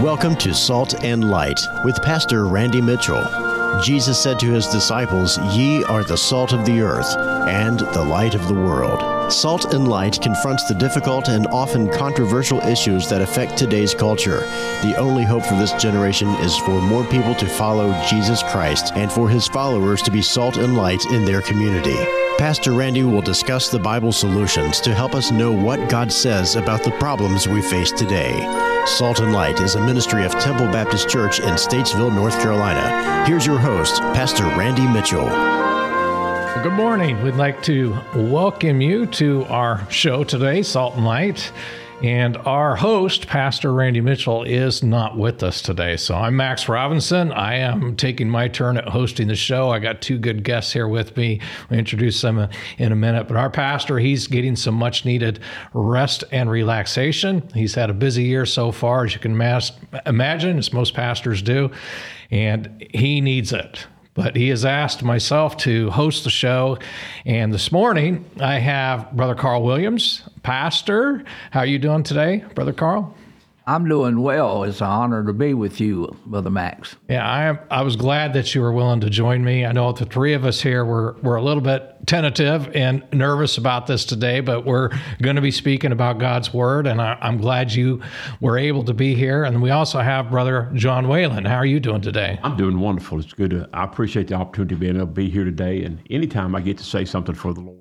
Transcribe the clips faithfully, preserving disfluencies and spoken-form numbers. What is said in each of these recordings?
Welcome to Salt and Light with Pastor Randy Mitchell. Jesus said to his disciples, "Ye are the salt of the earth and the light of the world." Salt and Light confronts the difficult and often controversial issues that affect today's culture. The only hope for this generation is for more people to follow Jesus Christ and for his followers to be salt and light in their community. Pastor Randy will discuss the Bible solutions to help us know what God says about the problems we face today. Salt and Light is a ministry of Temple Baptist Church in Statesville, North Carolina. Here's your host, Pastor Randy Mitchell. Well, good morning. We'd like to welcome you to our show today, Salt and Light. And our host, Pastor Randy Mitchell, is not with us today. So I'm Max Robinson. I am taking my turn at hosting the show. I got two good guests here with me. We'll introduce them in a minute. But our pastor, he's getting some much needed rest and relaxation. He's had a busy year so far, as you can mas- imagine, as most pastors do. And he needs it. But he has asked myself to host the show. And this morning, I have Brother Carl Williams, pastor. How are you doing today, Brother Carl? I'm doing well. It's an honor to be with you, Brother Max. Yeah, I I was glad that you were willing to join me. I know the three of us here were, were a little bit tentative and nervous about this today, but we're going to be speaking about God's Word, and I, I'm glad you were able to be here. And we also have Brother John Whalen. How are you doing today? I'm doing wonderful. It's good. To, I appreciate the opportunity of being able to be here today, and anytime I get to say something for the Lord.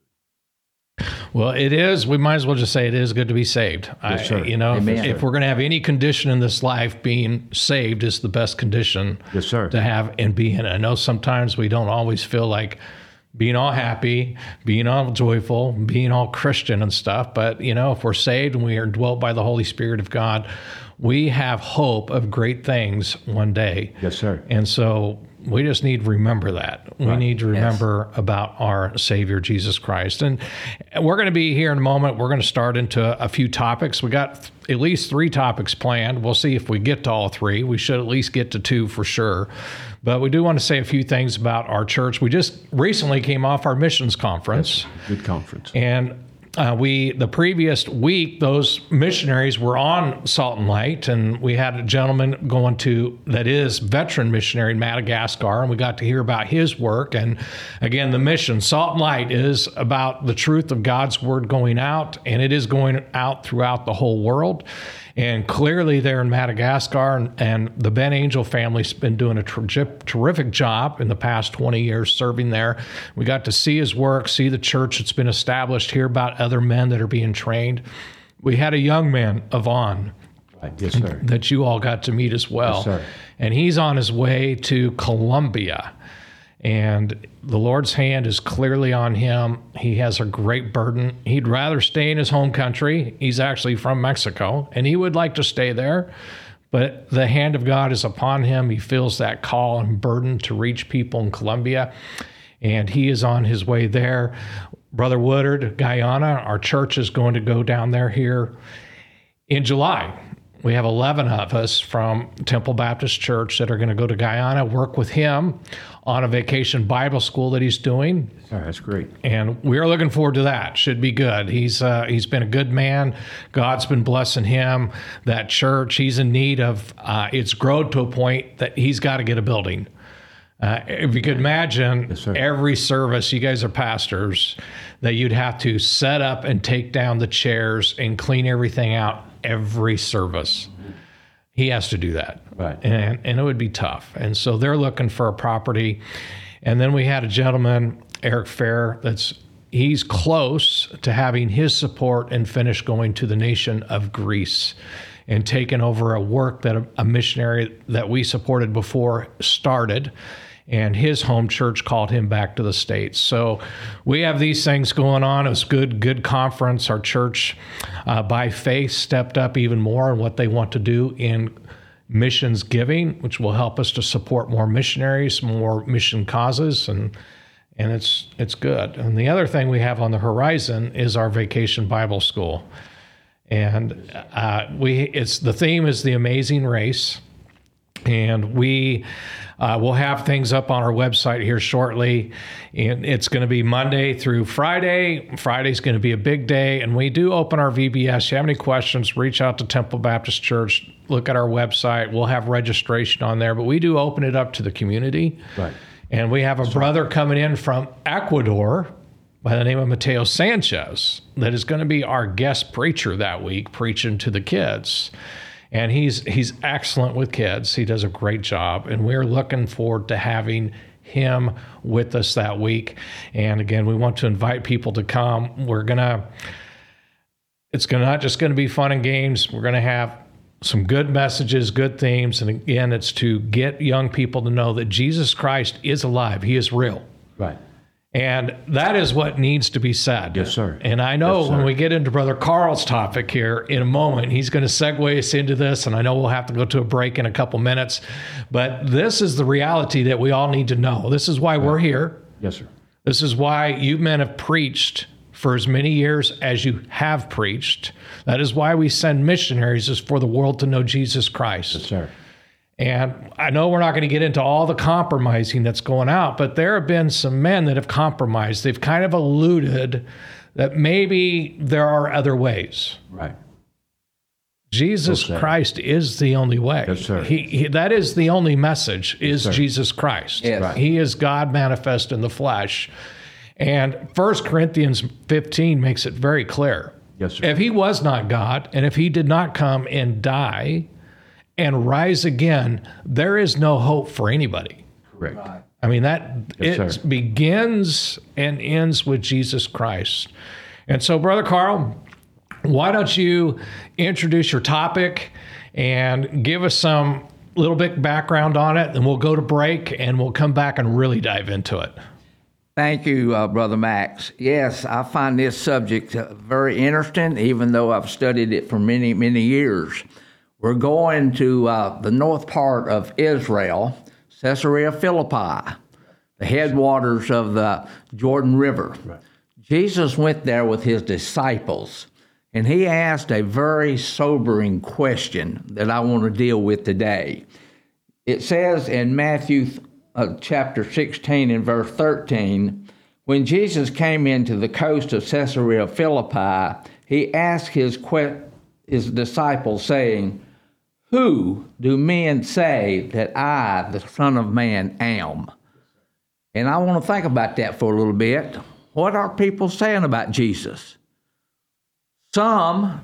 Well, it is. We might as well just say it is good to be saved. Yes, sir. I, you know, if, Amen. if we're going to have any condition in this life, being saved is the best condition Yes, sir. to have and be in. I know sometimes we don't always feel like being all happy, being all joyful, being all Christian and stuff. But, you know, if we're saved and we are dwelt by the Holy Spirit of God, we have hope of great things one day. Yes, sir. And so we just need to remember that. We Right. need to remember yes. about our Savior, Jesus Christ. And we're going to be here in a moment. We're going to start into a few topics. We got at least three topics planned. We'll see if we get to all three. We should at least get to two for sure. But we do want to say a few things about our church. We just recently came off our missions conference. Yes, good conference. And Uh, we, the previous week, those missionaries were on Salt and Light, and we had a gentleman going to, that is veteran missionary in Madagascar, and we got to hear about his work. And again, the mission, Salt and Light, is about the truth of God's Word going out, and it is going out throughout the whole world. And clearly there in Madagascar, and, and the Ben Angel family's been doing a ter- terrific job in the past twenty years serving there. We got to see his work, see the church that's been established, hear about other men that are being trained. We had a young man, Yvonne, Right. Yes, sir. that you all got to meet as well. Yes, sir. And he's on his way to Colombia. And the Lord's hand is clearly on him. He has a great burden. He'd rather stay in his home country. He's actually from Mexico, and he would like to stay there. But the hand of God is upon him. He feels that call and burden to reach people in Colombia, and he is on his way there. Brother Woodard, Guyana, our church is going to go down there here in July. We have eleven of us from Temple Baptist Church that are going to go to Guyana, work with him on a vacation Bible school that he's doing. All right, that's great. And we're looking forward to that. Should be good. He's uh, he's been a good man. God's been blessing him. That church, he's in need of, uh, it's grown to a point that he's got to get a building. Uh, if you could imagine Yes, sir. every service, you guys are pastors, that you'd have to set up and take down the chairs and clean everything out every service. He has to do that. Right. And, and it would be tough. And so they're looking for a property. And then we had a gentleman, Eric Fair, that's he's close to having his support and finish going to the nation of Greece and taking over a work that a, a missionary that we supported before started. And his home church called him back to the States. So we have these things going on. It was good, good conference. Our church, uh, by faith, stepped up even more in what they want to do in missions giving, which will help us to support more missionaries, more mission causes, and and it's it's good. And the other thing we have on the horizon is our Vacation Bible School. And uh, we it's the theme is The Amazing Race. And we Uh, we'll have things up on our website here shortly. And it's going to be Monday through Friday. Friday's going to be a big day. And we do open our V B S. If you have any questions, reach out to Temple Baptist Church. Look at our website. We'll have registration on there. But we do open it up to the community. Right. And we have a brother coming in from Ecuador by the name of Mateo Sanchez that is going to be our guest preacher that week, preaching to the kids. And he's he's excellent with kids. He does a great job. And we're looking forward to having him with us that week. And again, we want to invite people to come. We're going to, it's gonna, not just going to be fun and games. We're going to have some good messages, good themes. And again, it's to get young people to know that Jesus Christ is alive. He is real. Right. And that is what needs to be said. Yes, sir. And I know yes, when we get into Brother Carl's topic here in a moment, he's going to segue us into this, and I know we'll have to go to a break in a couple minutes. But this is the reality that we all need to know. This is why we're here. Yes, sir. This is why you men have preached for as many years as you have preached. That is why we send missionaries, is for the world to know Jesus Christ. Yes, sir. And I know we're not going to get into all the compromising that's going out, but there have been some men that have compromised. They've kind of alluded that maybe there are other ways. Right. Jesus Christ is the only way. Yes, sir. He, he, that is the only message, is Yes, Jesus Christ. Yes. Right. He is God manifest in the flesh. And First Corinthians fifteen makes it very clear. Yes, sir. If he was not God, and if he did not come and die and rise again, there is no hope for anybody. Correct. Right. I mean, that Yes, it sir. begins and ends with Jesus Christ. And so, Brother Carl, why don't you introduce your topic and give us some little bit background on it, and we'll go to break, and we'll come back and really dive into it. Thank you, uh, Brother Max. Yes, I find this subject uh, very interesting, even though I've studied it for many, many years. We're going to uh, the north part of Israel, Caesarea Philippi, the headwaters of the Jordan River. Right. Jesus went there with his disciples, and he asked a very sobering question that I want to deal with today. It says in Matthew uh, chapter sixteen and verse thirteen, when Jesus came into the coast of Caesarea Philippi, he asked his, que- his disciples, saying, "Who do men say that I, the Son of Man, am?" And I want to think about that for a little bit. What are people saying about Jesus? Some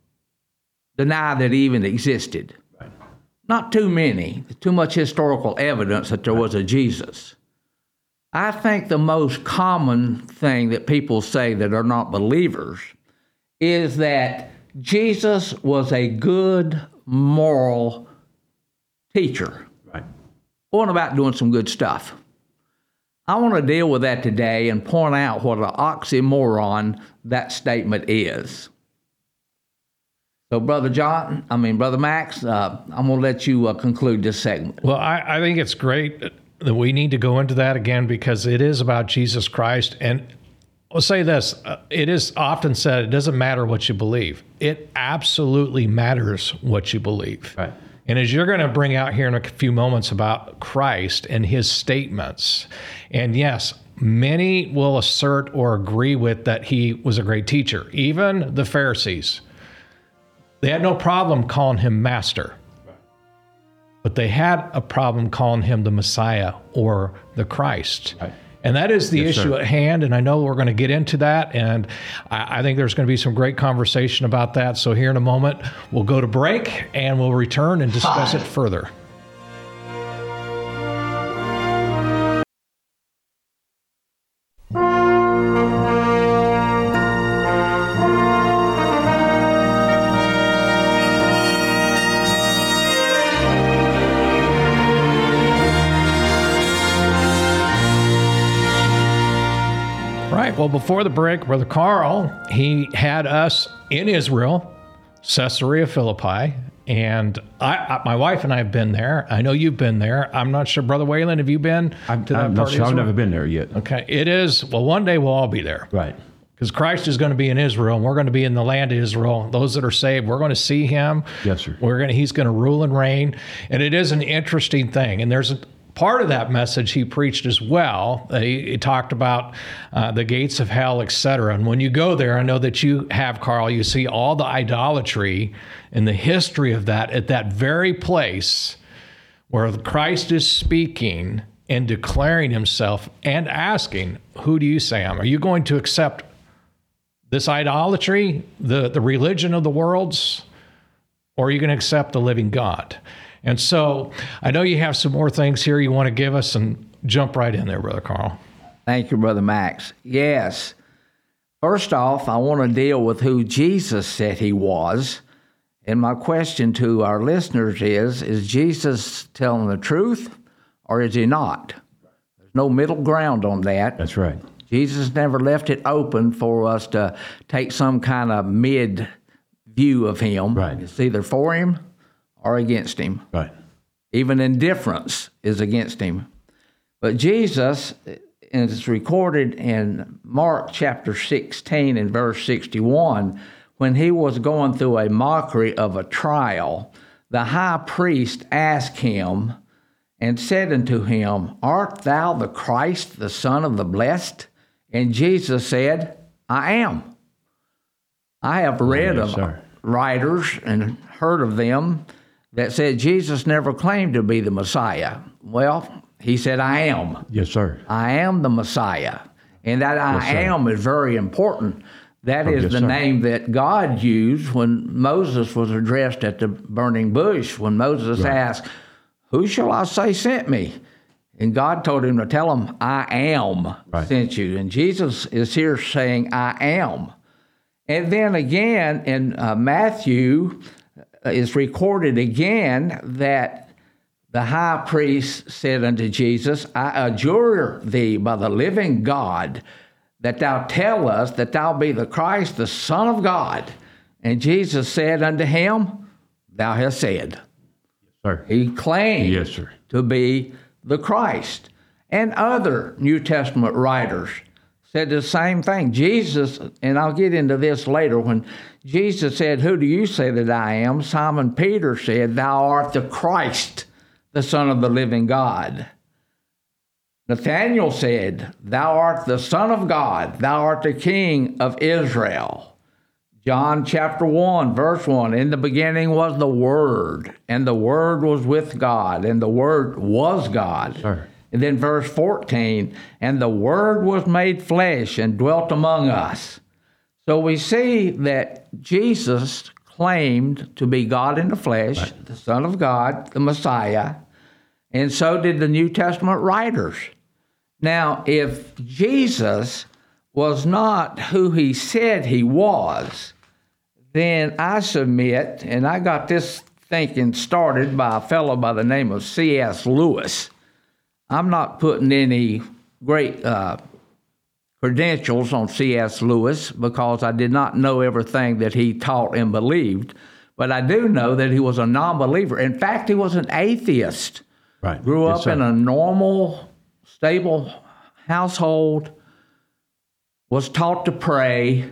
deny that he even existed. Right. Not too many. Too much historical evidence that there was a Jesus. I think the most common thing that people say that are not believers is that Jesus was a good moral teacher, Right. going about doing some good stuff. I want to deal with that today and point out what an oxymoron that statement is. So, Brother John, I mean, Brother Max, uh, I'm going to let you uh, conclude this segment. Well, I, I think it's great that we need to go into that again, because it is about Jesus Christ. And I'll say this, uh, it is often said, it doesn't matter what you believe. It absolutely matters what you believe. Right. And as you're going to bring out here in a few moments about Christ and his statements, and yes, many will assert or agree with that he was a great teacher. Even the Pharisees, they had no problem calling him master, but they had a problem calling him the Messiah or the Christ. Right. And that is the Yes, issue sir. at hand, and I know we're going to get into that, and I, I think there's going to be some great conversation about that. So here in a moment, we'll go to break, and we'll return and discuss it further. Right. Well, before the break, Brother Carl, he had us in Israel, Caesarea Philippi, and I, I, my wife and I have been there. I know you've been there. I'm not sure, Brother Wayland, have you been I'm, to that I'm part not of sure. I've Israel? never been there yet. Okay. It is, well, one day we'll all be there. Right. Because Christ is going to be in Israel, and we're going to be in the land of Israel. Those that are saved, we're going to see him. Yes, sir. We're going to, he's going to rule and reign. And it is an interesting thing. And there's part of that message he preached as well. He, he talked about uh, the gates of hell, et cetera. And when you go there, I know that you have, Carl, you see all the idolatry and the history of that at that very place where Christ is speaking and declaring himself and asking, who do you say I am? Are you going to accept this idolatry, the, the religion of the worlds, or are you going to accept the living God? And so I know you have some more things here you want to give us, and jump right in there, Brother Carl. Thank you, Brother Max. Yes. First off, I want to deal with who Jesus said he was. And my question to our listeners is, is Jesus telling the truth or is he not? There's no middle ground on that. That's right. Jesus never left it open for us to take some kind of mid view of him. Right. It's either for him or against him. Right. Even indifference is against him. But Jesus, and it's recorded in Mark chapter sixteen and verse sixty-one, when he was going through a mockery of a trial, the high priest asked him and said unto him, Art thou the Christ, the Son of the Blessed? And Jesus said, I am. I have read yes, of sir. writers and heard of them that said Jesus never claimed to be the Messiah. Well, he said, I am. Yes, sir. I am the Messiah. And that I Yes, sir. am is very important. That Oh, is yes, the sir. name that God used when Moses was addressed at the burning bush, when Moses Right. asked, who shall I say sent me? And God told him to tell him, I am Right. sent you. And Jesus is here saying, I am. And then again in uh, Matthew, uh, is recorded again that the high priest said unto Jesus, I adjure thee by the living God that thou tell us that thou be the Christ, the Son of God. And Jesus said unto him, thou hast said. Sir. He claimed Yes, sir. to be the Christ. And other New Testament writers said the same thing. Jesus, and I'll get into this later, when Jesus said, who do you say that I am? Simon Peter said, thou art the Christ, the Son of the living God. Nathanael said, thou art the Son of God, thou art the King of Israel. John chapter one, verse one, in the beginning was the Word, and the Word was with God, and the Word was God. Sir. And then verse fourteen, and the Word was made flesh and dwelt among us. So we see that Jesus claimed to be God in the flesh, right. the Son of God, the Messiah, and so did the New Testament writers. Now, if Jesus was not who he said he was, then I submit, and I got this thinking started by a fellow by the name of C S Lewis. I'm not putting any great uh, credentials on C S Lewis because I did not know everything that he taught and believed, but I do know that he was a non-believer. In fact, he was an atheist. Right. Grew Yes, up sir. in a normal, stable household, was taught to pray,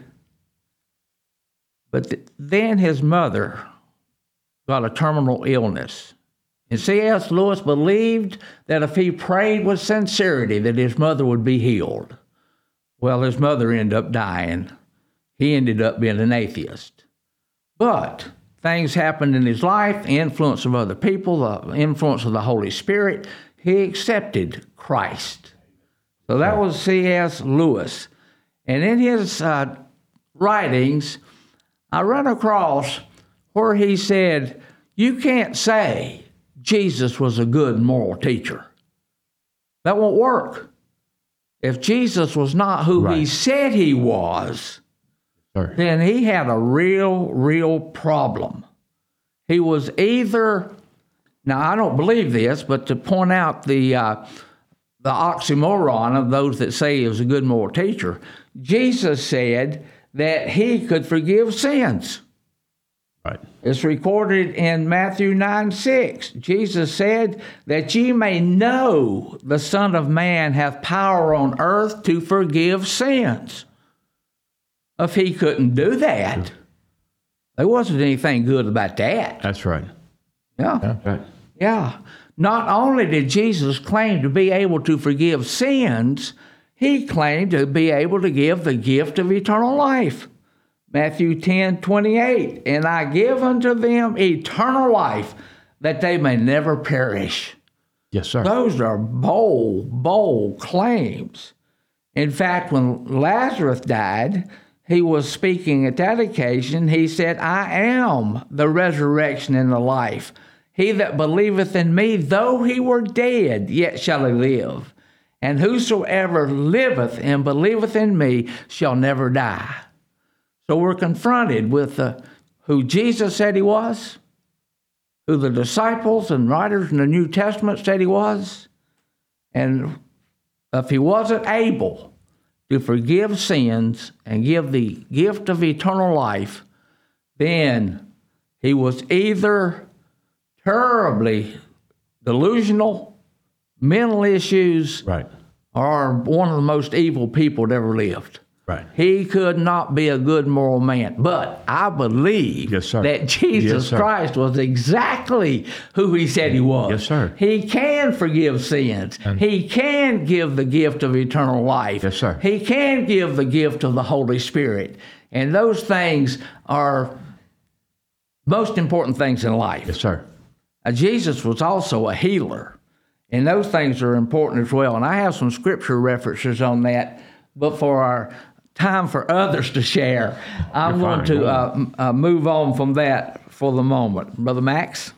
but th- then his mother got a terminal illness. And C S Lewis believed that if he prayed with sincerity that his mother would be healed. Well, his mother ended up dying. He ended up being an atheist. But things happened in his life, the influence of other people, the influence of the Holy Spirit. He accepted Christ. So that was C S Lewis. And in his uh, writings, I run across where he said, you can't say Jesus was a good moral teacher. That won't work. If Jesus was not who Right. he said he was, Sir. then he had a real, real problem. He was either, now I don't believe this, but to point out the uh, the oxymoron of those that say he was a good moral teacher, Jesus said that he could forgive sins. Right. It's recorded in Matthew nine six. Jesus said that ye may know the Son of Man hath power on earth to forgive sins. If he couldn't do that, there wasn't anything good about that. That's right. Yeah. Right. Yeah. Not only did Jesus claim to be able to forgive sins, he claimed to be able to give the gift of eternal life. Matthew ten twenty-eight, and I give unto them eternal life, that they may never perish. Yes, sir. Those are bold, bold claims. In fact, when Lazarus died, he was speaking at that occasion. He said, I am the resurrection and the life. He that believeth in me, though he were dead, yet shall he live. And whosoever liveth and believeth in me shall never die. So we're confronted with uh, who Jesus said he was, who the disciples and writers in the New Testament said he was, and if he wasn't able to forgive sins and give the gift of eternal life, then he was either terribly delusional, mental issues, Right. or one of the most evil people that ever lived. Right. He could not be a good moral man. But I believe Yes, sir. that Jesus Yes, sir. Christ was exactly who he said he was. Yes, sir. He can forgive sins. He can give the gift of eternal life. Yes, sir. He can give the gift of the Holy Spirit. And those things are most important things in life. Yes, sir. Uh, Jesus was also a healer, and those things are important as well. And I have some scripture references on that, but for our time for others to share, I'm You're going fine. to Go uh, m- uh, move on from that for the moment. Brother Max?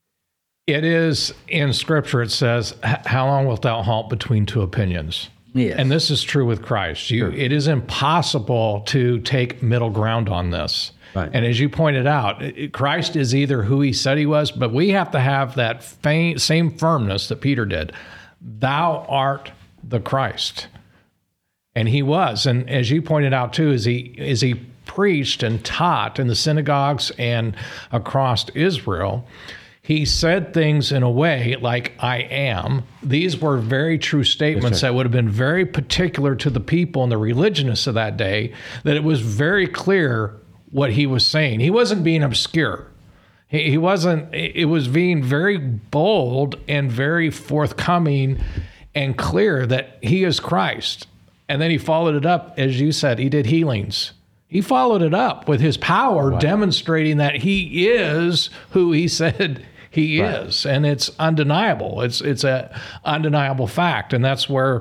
It is in Scripture, it says, how long wilt thou halt between two opinions? Yes. And this is true with Christ. You, It is impossible to take middle ground on this. Right. And as you pointed out, it- Christ is either who he said he was, but we have to have that fa- same firmness that Peter did. Thou art the Christ. And he was. And as you pointed out too, as he, as he preached and taught in the synagogues and across Israel, he said things in a way like, I am. These were very true statements Yes, sir. that would have been very particular to the people and the religionists of that day, that it was very clear what he was saying. He wasn't being obscure. He, he wasn't, it was being very bold and very forthcoming and clear that he is Christ. And then he followed it up, as you said, he did healings. He followed it up with his power, Right. demonstrating that he is who he said he Right. is. And it's undeniable. It's it's a undeniable fact. And that's where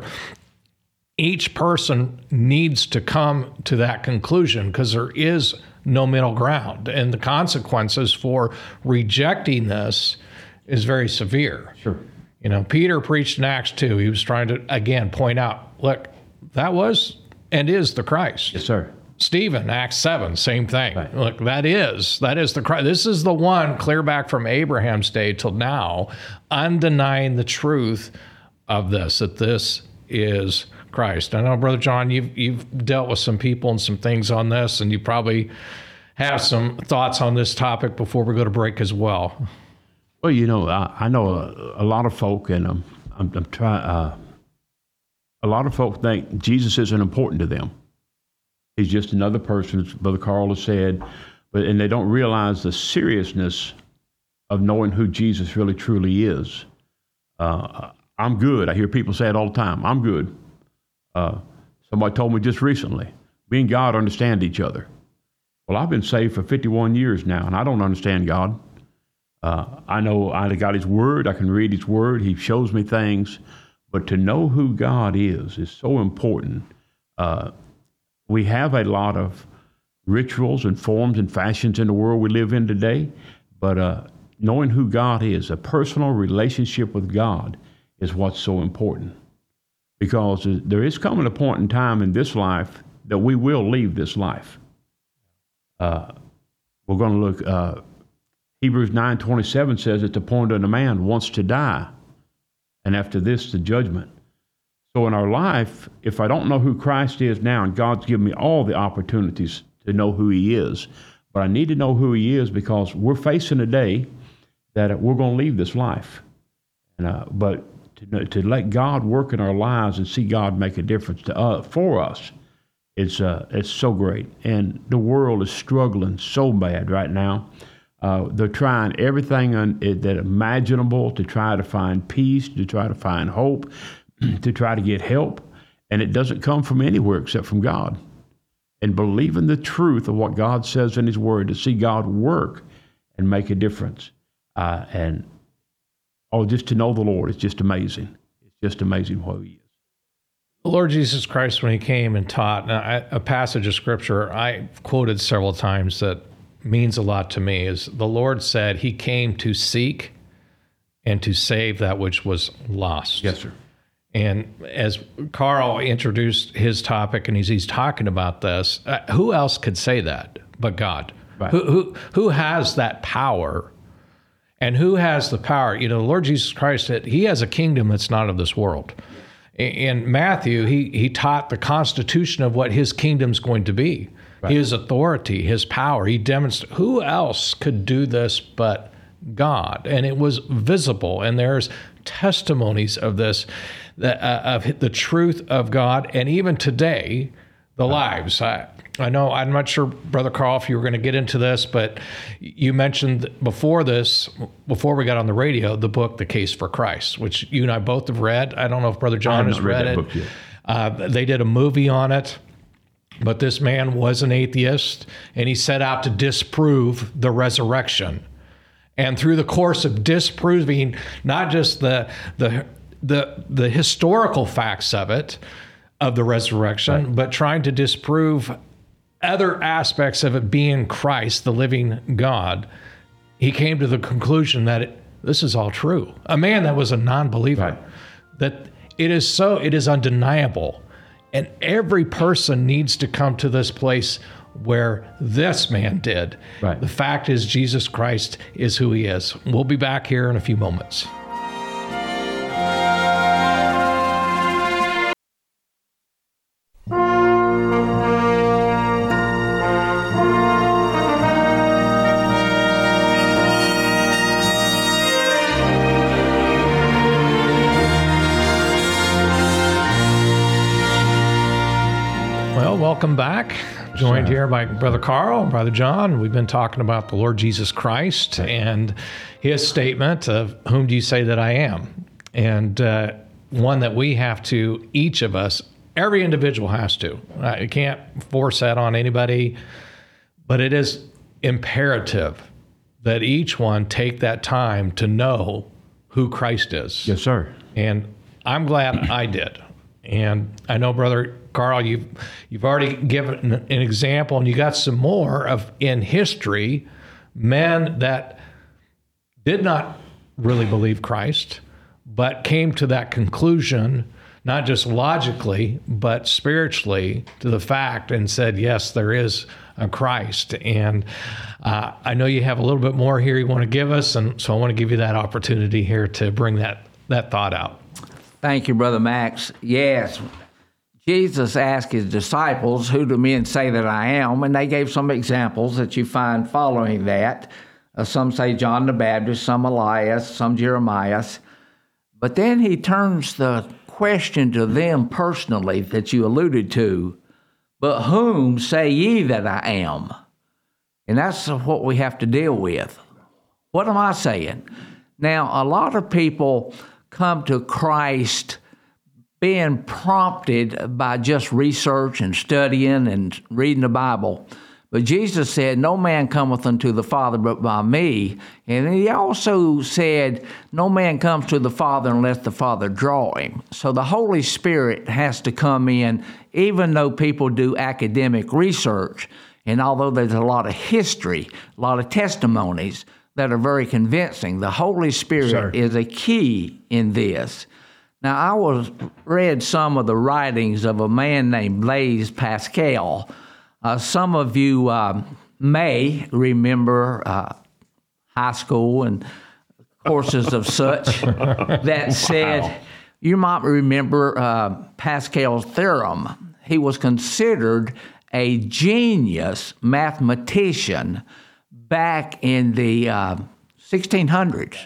each person needs to come to that conclusion, because there is no middle ground. And the consequences for rejecting this is very severe. Sure. You know, Peter preached in Acts two. He was trying to, again, point out, look, that was and is the Christ. Yes, sir. Stephen, Acts seven, same thing. Right. Look, that is, that is the Christ. This is the one clear back from Abraham's day till now, undenying the truth of this, that this is Christ. I know, Brother John, you've, you've dealt with some people and some things on this, and you probably have some thoughts on this topic before we go to break as well. Well, you know, I, I know a, a lot of folk, and I'm, I'm, I'm trying. Uh, a lot of folk think Jesus isn't important to them. He's just another person, as Brother Carl has said, but and they don't realize the seriousness of knowing who Jesus really truly is. Uh, I'm good. I hear people say it all the time. I'm good. Uh, somebody told me just recently, me and God understand each other. Well, I've been saved for fifty-one years now, and I don't understand God. Uh, I know I got His Word. I can read His Word. He shows me things. But to know who God is is so important. Uh, we have a lot of rituals and forms and fashions in the world we live in today, but uh, knowing who God is, a personal relationship with God, is what's so important. Because there is coming a point in time in this life that we will leave this life. Uh, we're going to look, uh, Hebrews nine twenty-seven says it's appointed a man wants to die, and after this, the judgment. So in our life, if I don't know who Christ is now, and God's given me all the opportunities to know who He is, but I need to know who He is because we're facing a day that we're going to leave this life. And, uh, but to, to let God work in our lives and see God make a difference to uh, for us, it's uh, it's so great. And the world is struggling so bad right now. Uh, they're trying everything on, that imaginable to try to find peace, to try to find hope, to try to get help. And it doesn't come from anywhere except from God. And believing the truth of what God says in his word, to see God work and make a difference. Uh, and oh, just to know the Lord is just amazing. It's just amazing who he is. The Lord Jesus Christ, when he came and taught, now, I, a passage of scripture I quoted several times that means a lot to me, is the Lord said he came to seek and to save that which was lost. Yes, sir. And as Carl introduced his topic and he's, he's talking about this, uh, who else could say that but God? Right. Who, who, who has that power? And who has the power? You know, the Lord Jesus Christ said he has a kingdom that's not of this world. In Matthew, he, he taught the constitution of what his kingdom's going to be, right. His authority, his power. He demonstrated who else could do this but God? And it was visible. And there's testimonies of this, the, uh, of the truth of God. And even today, the lives. I, I know, I'm not sure, Brother Carl, if you were going to get into this, but you mentioned before this, before we got on the radio, the book, The Case for Christ, which you and I both have read. I don't know if Brother John has read, read it. Book yet. Uh, they did a movie on it, but this man was an atheist, and he set out to disprove the resurrection. And through the course of disproving not just the the the, the historical facts of it, of the resurrection, right. but trying to disprove other aspects of it being Christ, the living God, he came to the conclusion that it, this is all true. A man that was a non-believer, right. that it is so, it is undeniable. And every person needs to come to this place where this man did. Right. The fact is, Jesus Christ is who he is. We'll be back here in a few moments. Welcome back. Joined here by Brother Carl, Brother John. We've been talking about the Lord Jesus Christ and his statement of, whom do you say that I am? And uh, one that we have to, each of us, every individual has to. I can't force that on anybody, but it is imperative that each one take that time to know who Christ is. Yes, sir. And I'm glad I did. And I know, Brother Carl, you've you've already given an example, and you got some more of in history, men that did not really believe Christ, but came to that conclusion, not just logically, but spiritually, to the fact and said, yes, there is a Christ. And uh, I know you have a little bit more here you want to give us, and so I want to give you that opportunity here to bring that, that thought out. Thank you, Brother Max. Yes, Jesus asked his disciples, who do men say that I am? And they gave some examples that you find following that. Uh, some say John the Baptist, some Elias, some Jeremiah. But then he turns the question to them personally that you alluded to. But whom say ye that I am? And that's what we have to deal with. What am I saying? Now, a lot of people come to Christ being prompted by just research and studying and reading the Bible. But Jesus said, no man cometh unto the Father but by me. And he also said, no man comes to the Father unless the Father draw him. So the Holy Spirit has to come in, even though people do academic research. And although there's a lot of history, a lot of testimonies that are very convincing, the Holy Spirit Sir. is a key in this. Now, I was read some of the writings of a man named Blaise Pascal. Uh, some of you uh, may remember uh, high school and courses of such that said, wow. You might remember uh, Pascal's theorem. He was considered a genius mathematician back in the uh, sixteen hundreds.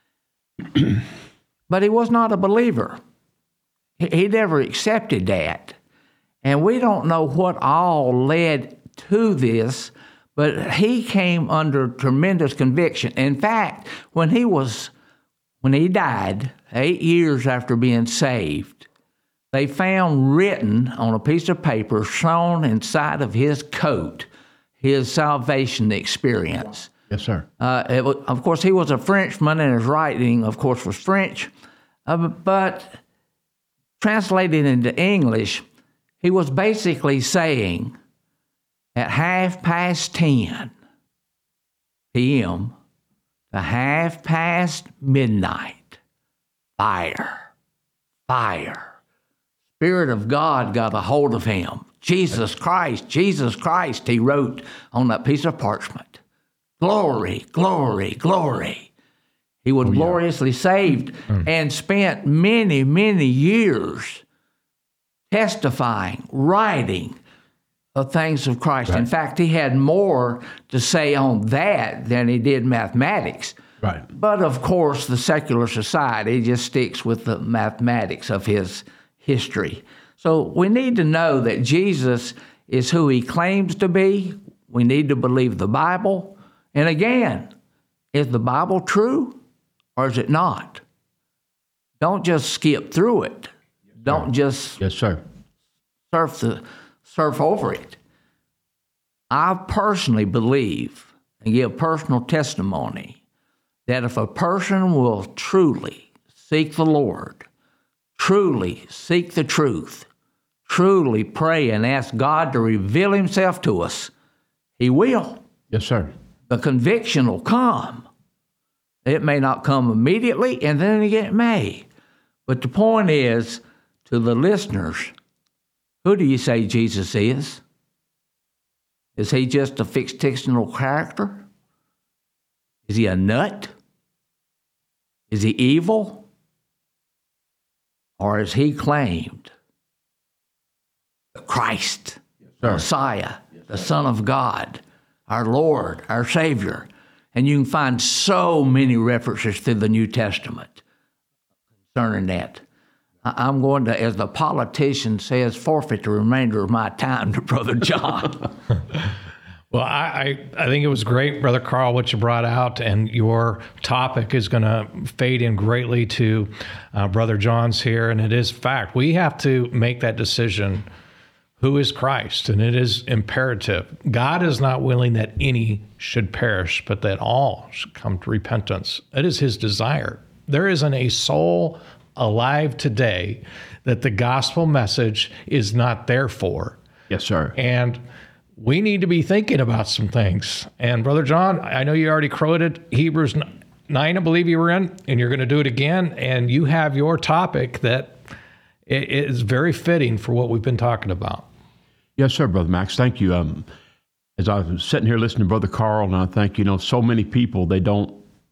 But he was not a believer. He never accepted that. And we don't know what all led to this, But he came under tremendous conviction. In fact, when he was, when he died, eight years after being saved, they found written on a piece of paper sewn inside of his coat his salvation experience. Yes, sir. Uh, it was, of course, he was a Frenchman, and his writing, of course, was French. Uh, but translated into English, he was basically saying, at half past ten p.m. to half past midnight, fire, fire. Spirit of God got a hold of him. Jesus Christ, Jesus Christ, he wrote on that piece of parchment. Glory, glory, glory. He was oh, yeah. gloriously saved mm. and spent many, many years testifying, writing of things of Christ. Right. In fact, he had more to say on that than he did mathematics. Right. But of course, the secular society just sticks with the mathematics of his history. So we need to know that Jesus is who he claims to be. We need to believe the Bible. And again, is the Bible true or is it not? Don't just skip through it. Don't just yes, sir. surf the surf over it. I personally believe and give personal testimony that if a person will truly seek the Lord, truly seek the truth, truly pray and ask God to reveal himself to us, he will. Yes, sir. The conviction will come. It may not come immediately, and then it may. But the point is, to the listeners, who do you say Jesus is? Is he just a fictional character? Is he a nut? Is he evil? Or is he claimed the Christ, yes, the Messiah, yes, the Son of God, our Lord, our Savior? And you can find so many references through the New Testament concerning that. I'm going to, as the politician says, forfeit the remainder of my time to Brother John. Well, I, I, I think it was great, Brother Carl, what you brought out, and your topic is going to fade in greatly to uh, Brother John's here, and it is fact. We have to make that decision, who is Christ, and it is imperative. God is not willing that any should perish, but that all should come to repentance. It is his desire. There isn't a soul alive today that the gospel message is not there for. Yes, sir. And we need to be thinking about some things. And Brother John, I know you already quoted Hebrews nine, I believe you were in, and you're going to do it again. And you have your topic that is very fitting for what we've been talking about. Yes, sir, Brother Max. Thank you. Um, as I was sitting here listening to Brother Carl, and I think, you know, so many people, they don't,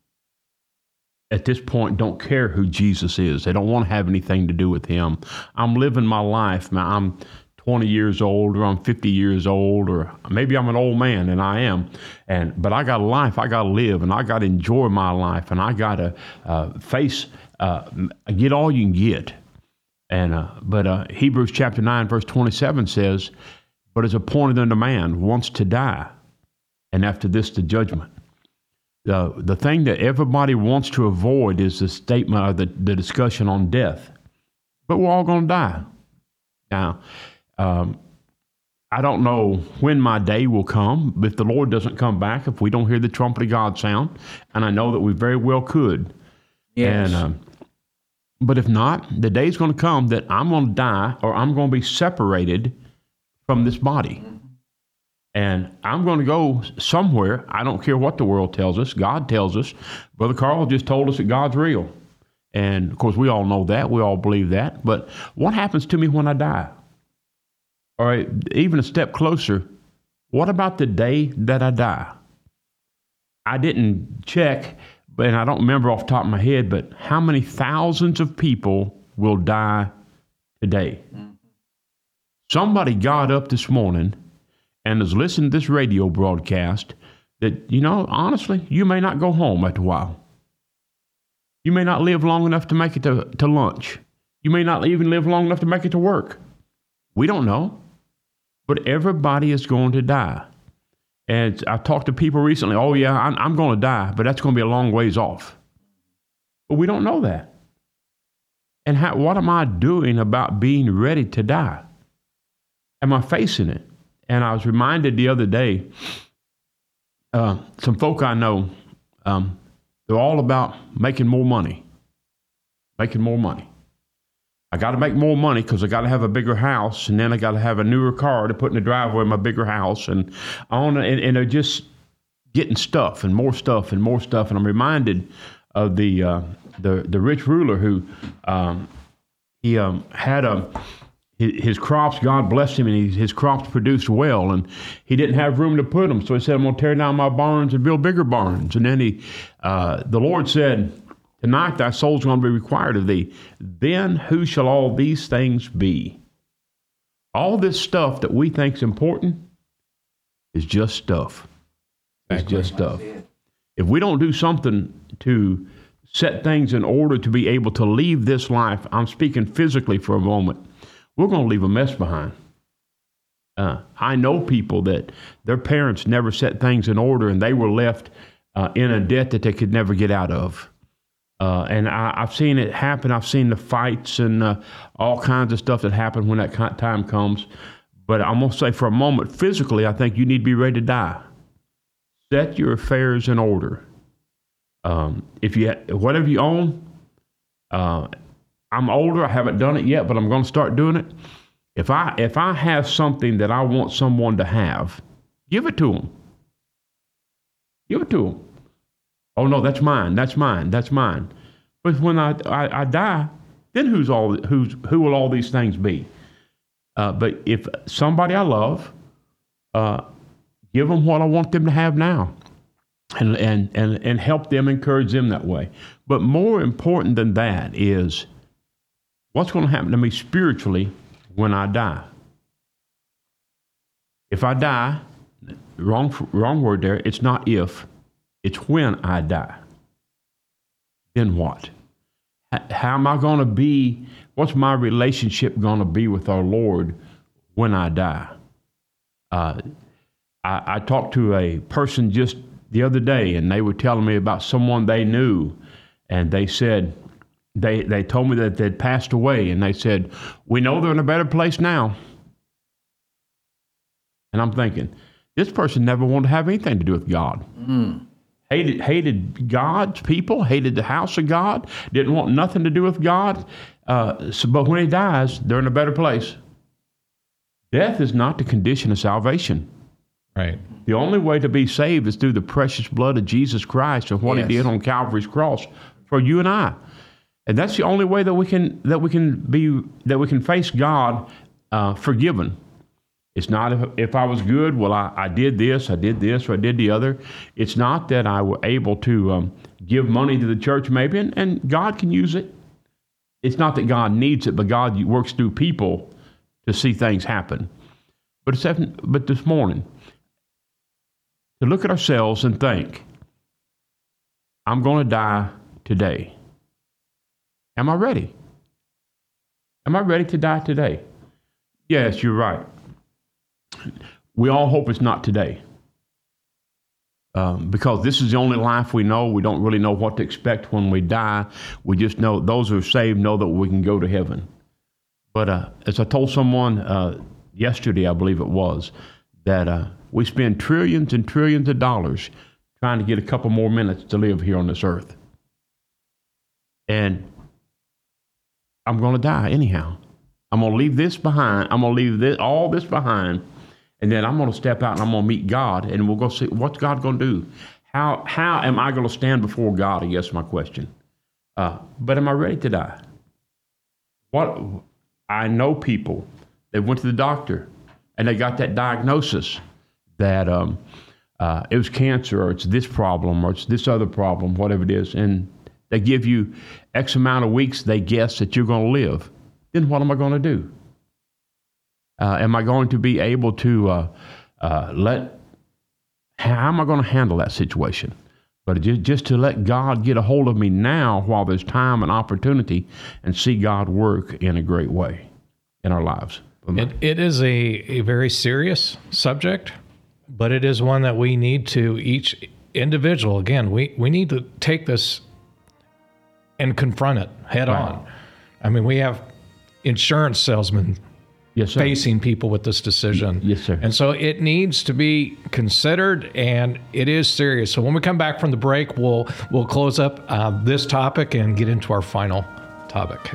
at this point, don't care who Jesus is. They don't want to have anything to do with him. I'm living my life. I'm twenty years old, or I'm fifty years old, or maybe I'm an old man, and I am. And but I got a life I got to live, and I got to enjoy my life, and I got to uh, face, uh, get all you can get. And uh, but uh, Hebrews chapter nine, verse twenty-seven says, "But it's appointed unto man once to die, and after this the judgment." The the thing that everybody wants to avoid is the statement or the, the discussion on death. But we're all going to die. Now, um, I don't know when my day will come, if the Lord doesn't come back, if we don't hear the trumpet of God sound, and I know that we very well could. Yes. And, um, but if not, the day's going to come that I'm going to die, or I'm going to be separated from this body. And I'm going to go somewhere. I don't care what the world tells us. God tells us. Brother Carl just told us that God's real. And, of course, we all know that. We all believe that. But what happens to me when I die? All right, even a step closer, what about the day that I die? I didn't check, and I don't remember off the top of my head, but how many thousands of people will die today? Mm-hmm. Somebody got up this morning and is listening to this radio broadcast that, you know, honestly, you may not go home after a while. You may not live long enough to make it to, to lunch. You may not even live long enough to make it to work. We don't know. But everybody is going to die. And I talked to people recently, oh, yeah, I'm, I'm going to die, but that's going to be a long ways off. But we don't know that. And how, what am I doing about being ready to die? Am I facing it? And I was reminded the other day, uh, some folk I know, um, they're all about making more money, making more money. I got to make more money because I got to have a bigger house, and then I got to have a newer car to put in the driveway of my bigger house, and on and, and they're just getting stuff and more stuff and more stuff. And I'm reminded of the uh, the the rich ruler who um, he um, had a his, his crops. God blessed him, and he, his crops produced well, and he didn't have room to put them. So he said, "I'm going to tear down my barns and build bigger barns." And then he, uh, the Lord said, "Tonight thy soul's going to be required of thee. Then who shall all these things be?" All this stuff that we think is important is just stuff. It's Exactly. just stuff. If we don't do something to set things in order to be able to leave this life, I'm speaking physically for a moment, we're going to leave a mess behind. Uh, I know people that their parents never set things in order, and they were left uh, in a debt that they could never get out of. Uh, and I, I've seen it happen. I've seen the fights and uh, all kinds of stuff that happen when that time comes. But I'm going to say for a moment, physically, I think you need to be ready to die. Set your affairs in order. Um, if you whatever you own, uh, I'm older. I haven't done it yet, but I'm going to start doing it. If I if I have something that I want someone to have, give it to them. Give it to them. Oh no, that's mine. That's mine. That's mine. But when I I, I die, then who's all who's who will all these things be? Uh, but if somebody I love, uh, give them what I want them to have now, and and and and help them, encourage them that way. But more important than that is what's going to happen to me spiritually when I die. If I die, wrong wrong word there. It's not if. It's when I die. Then what? How am I going to be? What's my relationship going to be with our Lord when I die? Uh, I, I talked to a person just the other day, and they were telling me about someone they knew, and they said, they, they told me that they'd passed away, and they said, we know they're in a better place now. And I'm thinking, this person never wanted to have anything to do with God. Mm. Hated hated God's people, hated the house of God, didn't want nothing to do with God. Uh, so, but when he dies, they're in a better place. Death is not the condition of salvation. Right. The only way to be saved is through the precious blood of Jesus Christ and what Yes. he did on Calvary's cross for you and I. And that's the only way that we can that we can be that we can face God uh, forgiven. It's not if, if I was good, well, I, I did this, I did this, or I did the other. It's not that I were able to um, give money to the church maybe, and, and God can use it. It's not that God needs it, but God works through people to see things happen. But, it's, but this morning, to look at ourselves and think, I'm going to die today. Am I ready? Am I ready to die today? Yes, you're right. We all hope it's not today. Um, because this is the only life we know. We don't really know what to expect when we die. We just know those who are saved know that we can go to heaven. But uh, as I told someone uh, yesterday, I believe it was, that uh, we spend trillions and trillions of dollars trying to get a couple more minutes to live here on this earth. And I'm going to die anyhow. I'm going to leave this behind. I'm going to leave this, all this behind. And then I'm going to step out and I'm going to meet God, and we'll go see what's God going to do. How how am I going to stand before God? I guess my question. Uh, but am I ready to die? What I know people that went to the doctor and they got that diagnosis that um, uh, it was cancer, or it's this problem, or it's this other problem, whatever it is, and they give you X amount of weeks. They guess that you're going to live. Then what am I going to do? Uh, am I going to be able to uh, uh, let, how am I going to handle that situation? But just, just to let God get a hold of me now while there's time and opportunity, and see God work in a great way in our lives. It, it is a, a very serious subject, but it is one that we need to, each individual, again, we, we need to take this and confront it head Right. on. I mean, we have insurance salesmen Yes, sir. facing people with this decision. Yes, sir. And so it needs to be considered, and it is serious. So when we come back from the break, we'll we'll close up uh, this topic and get into our final topic.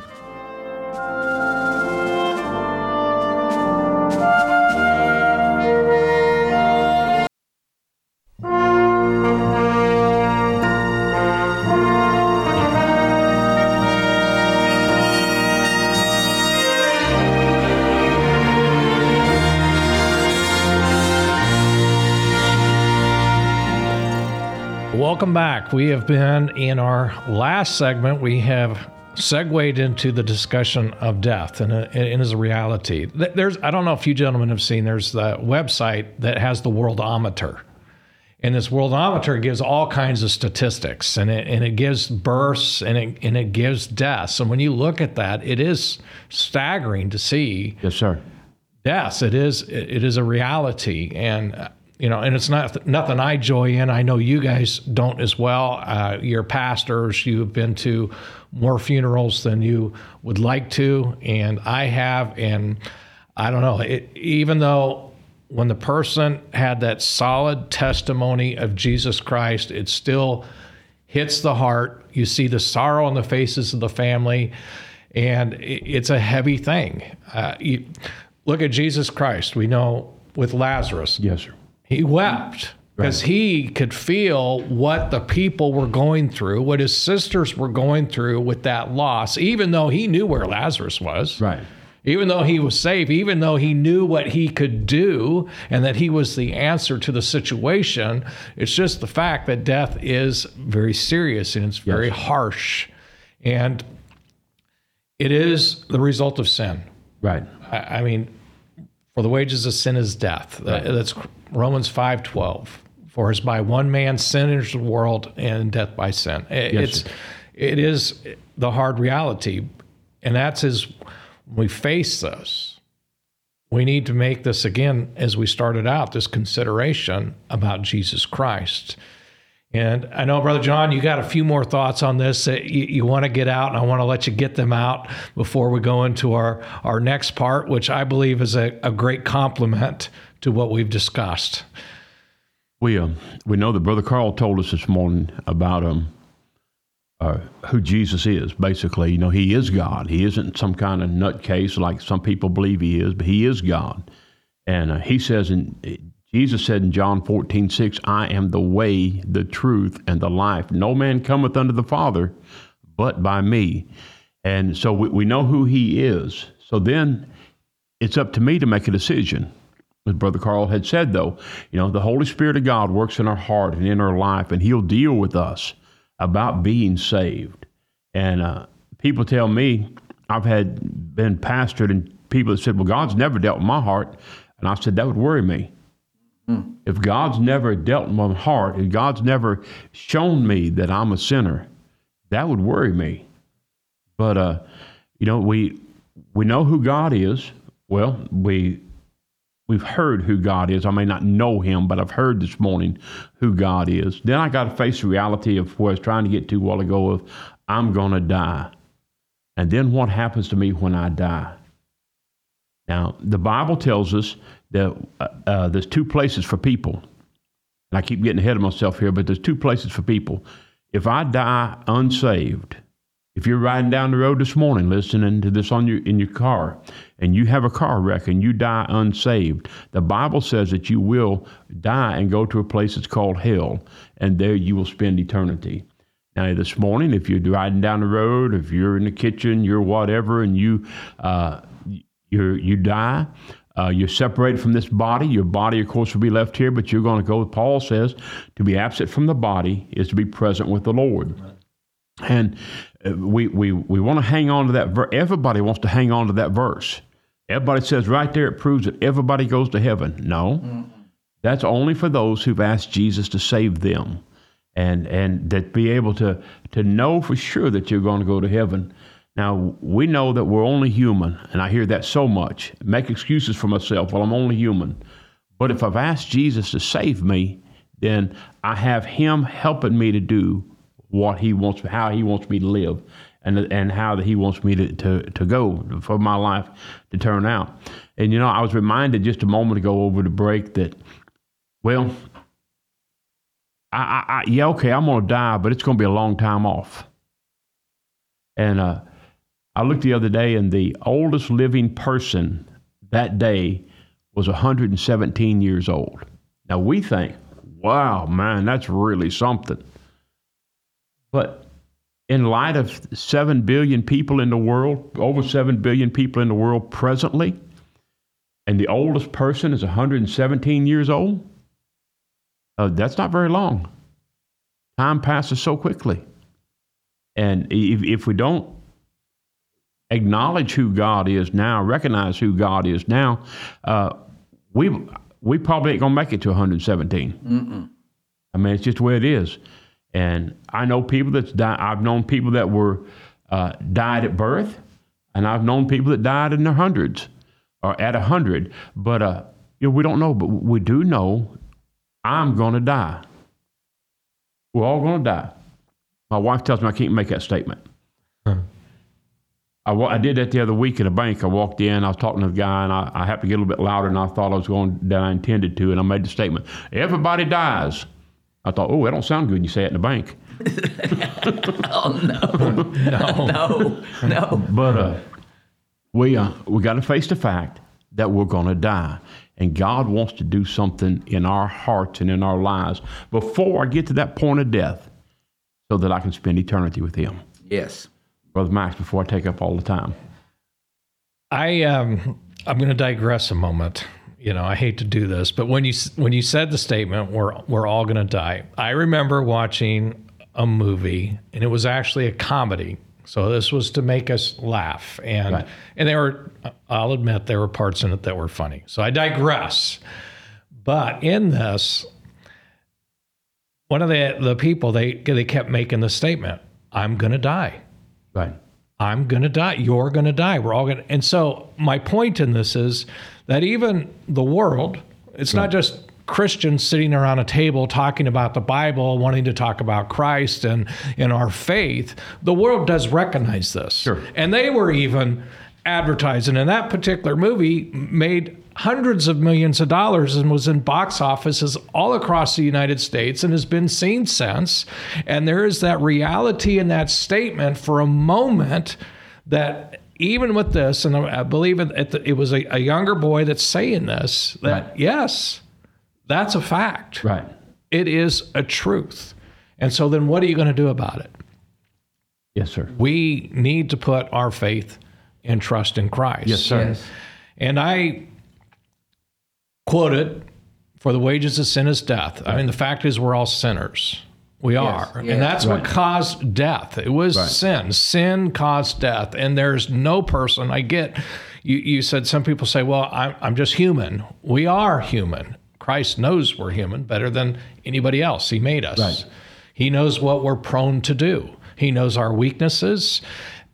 Welcome back. We have been in our last segment. We have segued into the discussion of death and it is a reality. There's, I don't know if you gentlemen have seen, there's the website that has the Worldometer. And this Worldometer gives all kinds of statistics, and it, and it gives births and it, and it gives deaths. And when you look at that, it is staggering to see Yes, sir. deaths. It is, it is a reality. And uh, You know, and it's not nothing I joy in. I know you guys don't as well. Uh, you're pastors. You've been to more funerals than you would like to, and I have. And I don't know. It, even though when the person had that solid testimony of Jesus Christ, it still hits the heart. You see the sorrow on the faces of the family, and it, it's a heavy thing. Uh, you, look at Jesus Christ. We know with Lazarus. Yes, sir. He wept because right. he could feel what the people were going through, what his sisters were going through with that loss, even though he knew where Lazarus was. Right. Even though he was safe, even though he knew what he could do and that he was the answer to the situation, it's just the fact that death is very serious and it's very yes. harsh. And it is the result of sin. Right. I, I mean, for the wages of sin is death. Right. That's Romans five twelve. For as by one man sin enters the world, and death by sin. It, yes, it's sir. it is the hard reality, and that's as we face this. We need to make this again, as we started out, this consideration about Jesus Christ. And I know, Brother John, you got a few more thoughts on this that you, you want to get out, and I want to let you get them out before we go into our, our next part, which I believe is a, a great complement to what we've discussed. We um, we know that Brother Carl told us this morning about um, uh, who Jesus is, basically. You know, he is God. He isn't some kind of nutcase like some people believe he is, but he is God. And uh, he says in... Jesus said in John fourteen six, I am the way, the truth, and the life. No man cometh unto the Father but by me. And so we, we know who he is. So then it's up to me to make a decision. As Brother Carl had said, though, you know, the Holy Spirit of God works in our heart and in our life, and he'll deal with us about being saved. And uh, people tell me, I've had been pastored, and people have said, well, God's never dealt with my heart. And I said, that would worry me. If God's never dealt with my heart, and God's never shown me that I'm a sinner, that would worry me. But, uh, you know, we we know who God is. Well, we, we've heard who God is. I may not know him, but I've heard this morning who God is. Then I got to face the reality of where I was trying to get to a while ago of I'm going to die. And then what happens to me when I die? Now, the Bible tells us that uh, uh, there's two places for people. And I keep getting ahead of myself here, but there's two places for people. If I die unsaved, if you're riding down the road this morning listening to this on your in your car, and you have a car wreck and you die unsaved, the Bible says that you will die and go to a place that's called hell, and there you will spend eternity. Now, this morning, if you're riding down the road, if you're in the kitchen, you're whatever, and you uh, you you die, Uh, you're separated from this body. Your body, of course, will be left here, but you're going to go, Paul says, to be absent from the body is to be present with the Lord. Right. And uh, we we we want to hang on to that verse. Everybody wants to hang on to that verse. Everybody says right there it proves that everybody goes to heaven. No, mm-hmm. That's only for those who've asked Jesus to save them, and and that be able to to know for sure that you're going to go to heaven. Now, we know that we're only human, and I hear that so much. Make excuses for myself. Well, I'm only human. But if I've asked Jesus to save me, then I have him helping me to do what he wants, how he wants me to live, and and how that he wants me to, to, to go for my life to turn out. And, you know, I was reminded just a moment ago over the break that, well, I, I, I yeah, okay, I'm going to die, but it's going to be a long time off. And uh, I looked the other day, and the oldest living person that day was one hundred seventeen years old. Now, we think, wow, man, that's really something. But in light of seven billion people in the world, over seven billion people in the world presently, and the oldest person is one hundred seventeen years old, uh, that's not very long. Time passes so quickly. And if, if we don't acknowledge who God is now, recognize who God is now, uh, we we probably ain't going to make it to one hundred seventeen. Mm-mm. I mean, it's just the way it is. And I know people that's died. I've known people that were uh, died at birth, and I've known people that died in their hundreds or at a hundred. But uh, you know, we don't know. But we do know I'm going to die. We're all going to die. My wife tells me I can't make that statement. Huh. I, I did that the other week at a bank. I walked in, I was talking to the guy, and I, I happened to get a little bit louder than I thought I was going, that I intended to, and I made the statement, everybody dies. I thought, oh, that don't sound good when you say it in the bank. Oh, no. No. No. No. But uh, we, uh, we got to face the fact that we're going to die. And God wants to do something in our hearts and in our lives before I get to that point of death so that I can spend eternity with him. Yes. Brother Max, before I take up all the time. I, um, I'm going to digress a moment. You know, I hate to do this, but when you when you said the statement, we're, we're all going to die, I remember watching a movie, and it was actually a comedy. So this was to make us laugh. And right. and there were, I'll admit, there were parts in it that were funny. So I digress. But in this, one of the, the people, they they kept making the statement, I'm going to die. Right. I'm going to die. You're going to die. We're all going to. And so my point in this is that even the world, it's right. not just Christians sitting around a table talking about the Bible, wanting to talk about Christ and in our faith. The world does recognize this. Sure. And they were even advertising. And that particular movie made hundreds of millions of dollars and was in box offices all across the United States and has been seen since. And there is that reality in that statement for a moment that even with this, and I believe it, it was a, a younger boy that's saying this, that right. yes, that's a fact. Right. It is a truth. And so then what are you going to do about it? Yes, sir. We need to put our faith and trust in Christ. Yes, sir. Yes. And I quoted, for the wages of sin is death. Right. I mean, the fact is we're all sinners. We yes. are. Yes. And that's right. what caused death. It was right. sin. Sin caused death. And there's no person, I get, you, you said some people say, well, I'm, I'm just human. We are human. Christ knows we're human better than anybody else. He made us. Right. He knows what we're prone to do. He knows our weaknesses.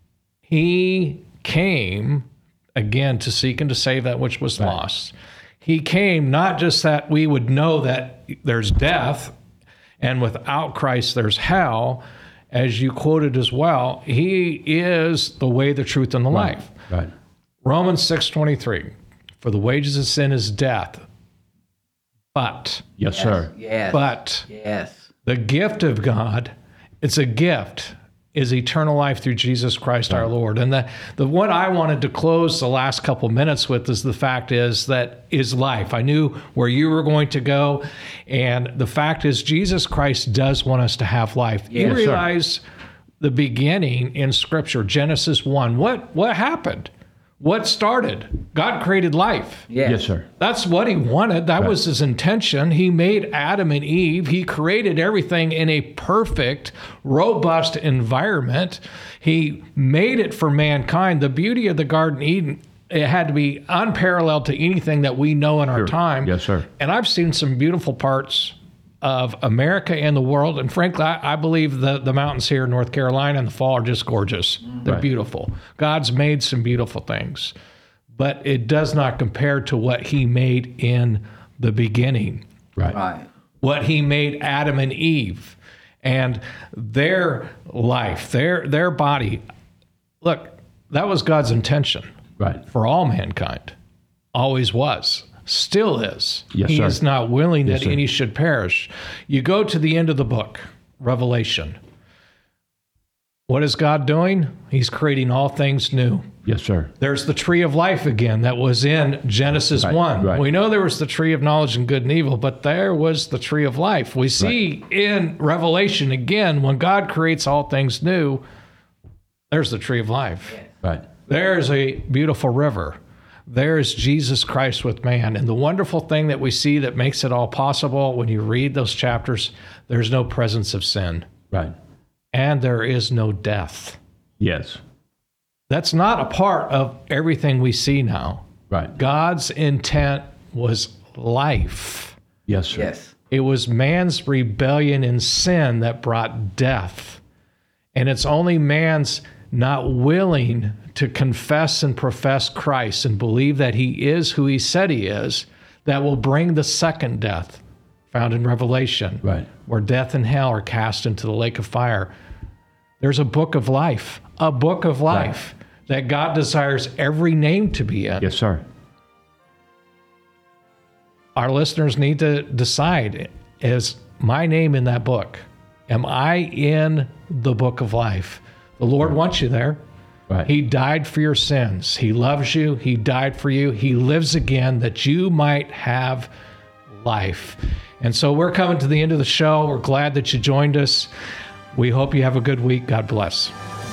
He came, again, to seek and to save that which was right. lost. He came not just that we would know that there's death, and without Christ there's hell, as you quoted as well. He is the way, the truth, and the right. life. Right. Romans six twenty-three, for the wages of sin is death. But, yes, yes, sir. Yes. But yes. the gift of God, it's a gift, is eternal life through Jesus Christ our Lord. And the, the what I wanted to close the last couple minutes with is the fact is that is life. I knew where you were going to go. And the fact is Jesus Christ does want us to have life. Yes, you realize sir. The beginning in Scripture, Genesis one, what what happened? What started? God created life. Yes. yes, sir. That's what he wanted. That right. was his intention. He made Adam and Eve. He created everything in a perfect, robust environment. He made it for mankind. The beauty of the Garden of Eden, it had to be unparalleled to anything that we know in our sure. time. Yes, sir. And I've seen some beautiful parts of America and the world. And frankly, I, I believe the, the mountains here in North Carolina in the fall are just gorgeous. They're right. beautiful. God's made some beautiful things, but it does not compare to what he made in the beginning. Right. Right. What he made Adam and Eve and their life, their their body. Look, that was God's intention. Right. For all mankind. Always was. Still is. Yes, he sir. is not willing Yes, that sir. any should perish. You go to the end of the book, Revelation. What is God doing? He's creating all things new. Yes, sir. There's the tree of life again that was in Genesis Right, one. right. We know there was the tree of knowledge and good and evil, but there was the tree of life. We see in Revelation again, when God creates all things new, there's the tree of life. Right. There's a beautiful river. There's Jesus Christ with man. And the wonderful thing that we see that makes it all possible, when you read those chapters, there's no presence of sin. Right. And there is no death. Yes. That's not a part of everything we see now. Right. God's intent was life. Yes, sir. Yes. It was man's rebellion and sin that brought death. And it's only man's not willing to confess and profess Christ and believe that he is who he said he is that will bring the second death found in Revelation, Right. where death and hell are cast into the lake of fire. There's a book of life, a book of life that God desires every name to be in. Yes, sir. Our listeners need to decide, is my name in that book? Am I in the book of life? The Lord wants you there. Right. He died for your sins. He loves you. He died for you. He lives again that you might have life. And so we're coming to the end of the show. We're glad that you joined us. We hope you have a good week. God bless.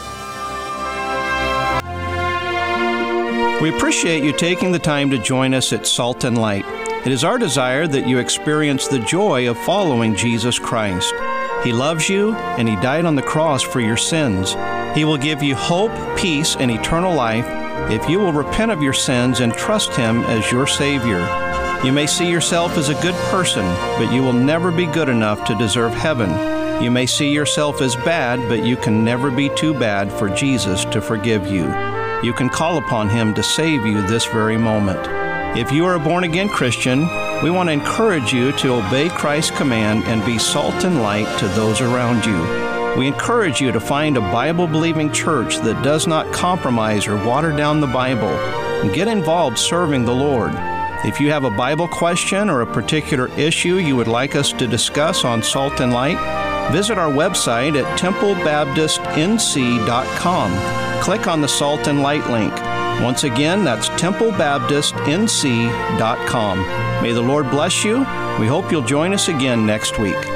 We appreciate you taking the time to join us at Salt and Light. It is our desire that you experience the joy of following Jesus Christ. He loves you, and He died on the cross for your sins. He will give you hope, peace, and eternal life if you will repent of your sins and trust Him as your Savior. You may see yourself as a good person, but you will never be good enough to deserve heaven. You may see yourself as bad, but you can never be too bad for Jesus to forgive you. You can call upon Him to save you this very moment. If you are a born-again Christian, we want to encourage you to obey Christ's command and be salt and light to those around you. We encourage you to find a Bible-believing church that does not compromise or water down the Bible, and get involved serving the Lord. If you have a Bible question or a particular issue you would like us to discuss on Salt and Light, visit our website at temple baptist n c dot com. Click on the Salt and Light link. Once again, that's temple baptist n c dot com. May the Lord bless you. We hope you'll join us again next week.